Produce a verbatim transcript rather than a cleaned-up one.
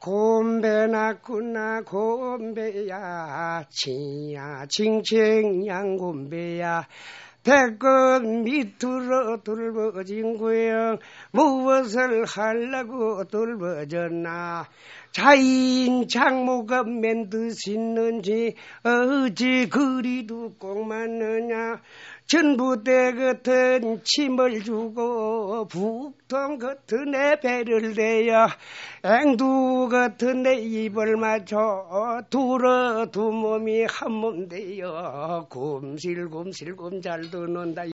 곰배 낳구나 곰배야 치야 칭칭 양곰배야 배꼽 밑으로 돌버진 구형 무엇을 하려고 돌버졌나 자인 장모가 맨듯 있는지 어찌 그리도 꼭 맞느냐 전부대 같은 침을 주고 북통 같은 내 배를 대여 앵두 같은 내 입을 맞춰 둘어 두 몸이 한 몸 되어 곰실곰실곰 잘 드는다.